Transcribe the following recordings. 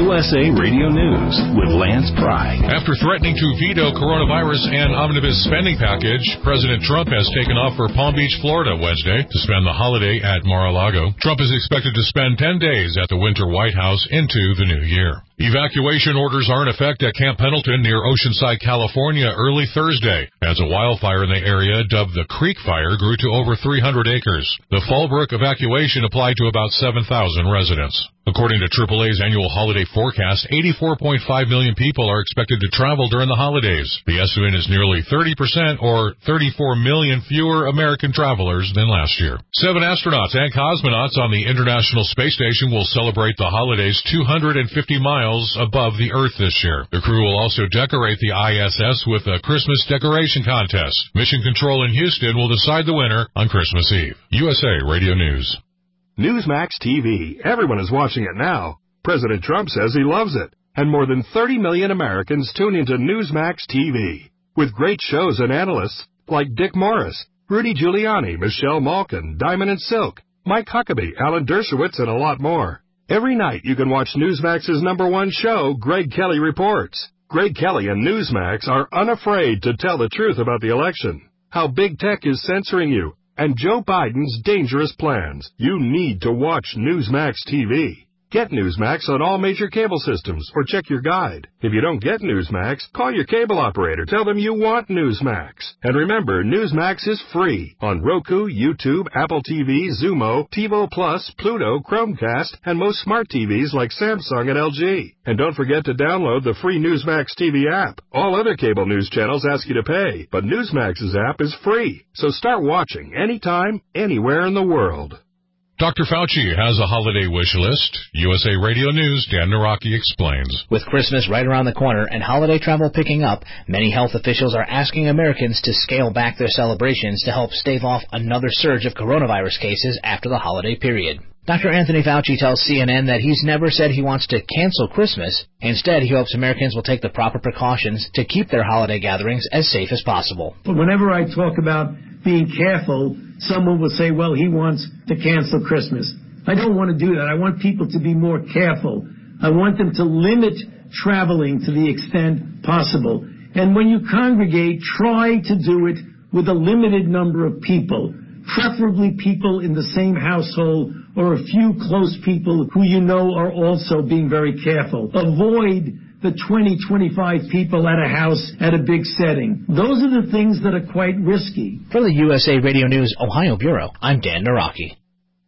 USA Radio News with Lance Pry. After threatening to veto coronavirus and omnibus spending package, President Trump has taken off for Palm Beach, Florida Wednesday to spend the holiday at Mar-a-Lago. Trump is expected to spend 10 days at the Winter White House into the new year. Evacuation orders are in effect at Camp Pendleton near Oceanside, California early Thursday, as a wildfire in the area dubbed the Creek Fire grew to over 300 acres. The Fallbrook evacuation applied to about 7,000 residents. According to AAA's annual holiday forecast, 84.5 million people are expected to travel during the holidays. The estimate is nearly 30% or 34 million fewer American travelers than last year. 7 astronauts and cosmonauts on the International Space Station will celebrate the holidays 250 miles above the Earth this year. The crew will also decorate the ISS with a Christmas decoration contest. Mission Control in Houston will decide the winner on Christmas Eve. USA Radio News. Newsmax TV. Everyone is watching it now. President Trump says he loves it. And more than 30 million Americans tune into Newsmax TV. With great shows and analysts like Dick Morris, Rudy Giuliani, Michelle Malkin, Diamond and Silk, Mike Huckabee, Alan Dershowitz, and a lot more. Every night you can watch Newsmax's #1 show, Greg Kelly Reports. Greg Kelly and Newsmax are unafraid to tell the truth about the election, how big tech is censoring you, and Joe Biden's dangerous plans. You need to watch Newsmax TV. Get Newsmax on all major cable systems or check your guide. If you don't get Newsmax, call your cable operator. Tell them you want Newsmax. And remember, Newsmax is free on Roku, YouTube, Apple TV, Xumo, TiVo Plus, Pluto, Chromecast, and most smart TVs like Samsung and LG. And don't forget to download the free Newsmax TV app. All other cable news channels ask you to pay, but Newsmax's app is free. So start watching anytime, anywhere in the world. Dr. Fauci has a holiday wish list. USA Radio News, Dan Naraki explains. With Christmas right around the corner and holiday travel picking up, many health officials are asking Americans to scale back their celebrations to help stave off another surge of coronavirus cases after the holiday period. Dr. Anthony Fauci tells CNN that he's never said he wants to cancel Christmas. Instead, he hopes Americans will take the proper precautions to keep their holiday gatherings as safe as possible. But whenever I talk about being careful, someone will say, well, he wants to cancel Christmas. I don't want to do that. I want people to be more careful. I want them to limit traveling to the extent possible. And when you congregate, try to do it with a limited number of people, preferably people in the same household or a few close people who you know are also being very careful. Avoid the 20, 25 people at a house at a big setting. Those are the things that are quite risky. From the USA Radio News Ohio Bureau, I'm Dan Naraki.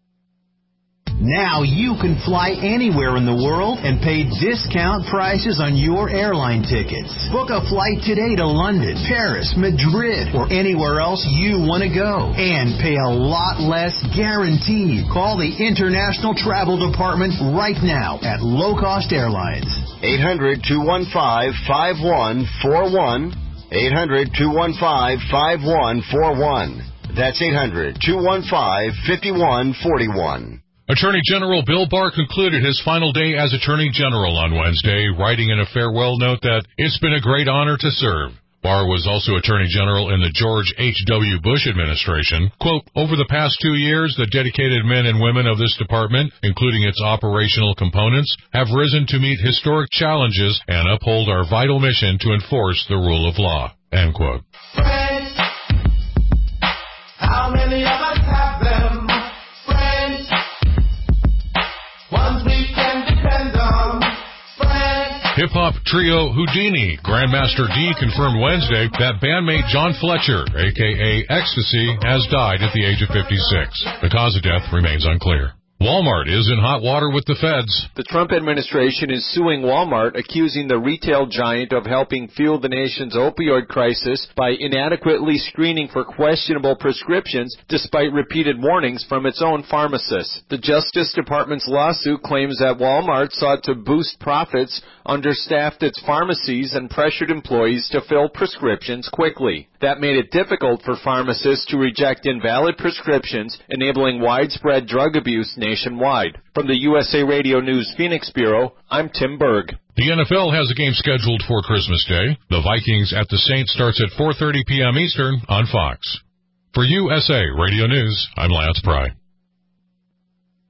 Now you can fly anywhere in the world and pay discount prices on your airline tickets. Book a flight today to London, Paris, Madrid, or anywhere else you want to go. And pay a lot less guaranteed. Call the International Travel Department right now at Low Cost Airlines. 800-215-5141. 800-215-5141. That's 800-215-5141. Attorney General Bill Barr concluded his final day as Attorney General on Wednesday, writing in a farewell note that it's been a great honor to serve. Barr was also Attorney General in the George H.W. Bush administration. Quote, over the past 2 years, the dedicated men and women of this department, including its operational components, have risen to meet historic challenges and uphold our vital mission to enforce the rule of law. End quote. Friends, how many of us have them? Friends, ones we can depend on. Hip-hop trio Houdini, Grandmaster D confirmed Wednesday that bandmate John Fletcher, a.k.a. Ecstasy, has died at the age of 56. The cause of death remains unclear. Walmart is in hot water with the feds. The Trump administration is suing Walmart, accusing the retail giant of helping fuel the nation's opioid crisis by inadequately screening for questionable prescriptions despite repeated warnings from its own pharmacists. The Justice Department's lawsuit claims that Walmart sought to boost profits, understaffed its pharmacies, and pressured employees to fill prescriptions quickly. That made it difficult for pharmacists to reject invalid prescriptions, enabling widespread drug abuse nationwide. From the USA Radio News Phoenix Bureau, I'm Tim Berg. The NFL has a game scheduled for Christmas Day. The Vikings at the Saints starts at 4:30 p.m. Eastern on Fox. For USA Radio News, I'm Lance Pry.